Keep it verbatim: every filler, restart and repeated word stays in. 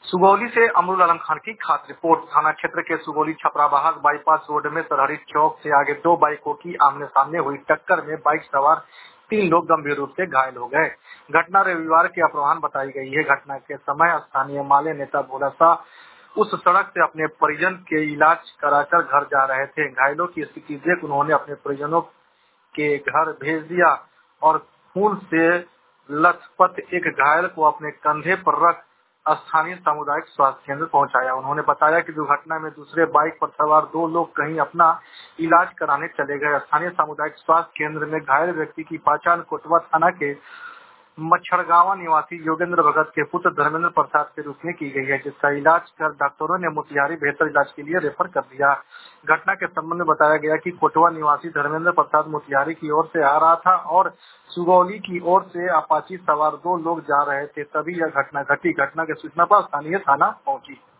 सुगौली से अमरुल आलम खान की खास रिपोर्ट। थाना क्षेत्र के सुगौली छपराबाग बाईपास रोड में सरहरी चौक से आगे दो बाइकों की आमने सामने हुई टक्कर में बाइक सवार तीन लोग गंभीर रूप से घायल हो गए। घटना रविवार की अपराह्न बताई गई है। घटना के समय स्थानीय माले नेता भोला शाह उस सड़क से अपने परिजन के इलाज कराकर घर जा रहे थे। घायलों की स्थिति देख उन्होंने अपने परिजनों के घर भेज दिया और खून से लथपथ एक घायल को अपने कंधे पर रख स्थानीय सामुदायिक स्वास्थ्य केंद्र पहुंचाया। उन्होंने बताया कि दुर्घटना में दूसरे बाइक पर सवार दो लोग कहीं अपना इलाज कराने चले गए। स्थानीय सामुदायिक स्वास्थ्य केंद्र में घायल व्यक्ति की पहचान कोटवा थाना के मच्छड़गावा निवासी योगेंद्र भगत के पुत्र धर्मेंद्र प्रसाद के रूप में की गई है, जिसका इलाज कर डॉक्टरों ने मोतिहारी बेहतर इलाज के लिए रेफर कर दिया। घटना के संबंध में बताया गया कि कोटवा निवासी धर्मेंद्र प्रसाद मोतिहारी की ओर से आ रहा था और सुगौली की ओर से अपाची सवार दो लोग जा रहे थे, तभी यह घटना घटी। घटना की सूचना पर स्थानीय थाना पहुंची।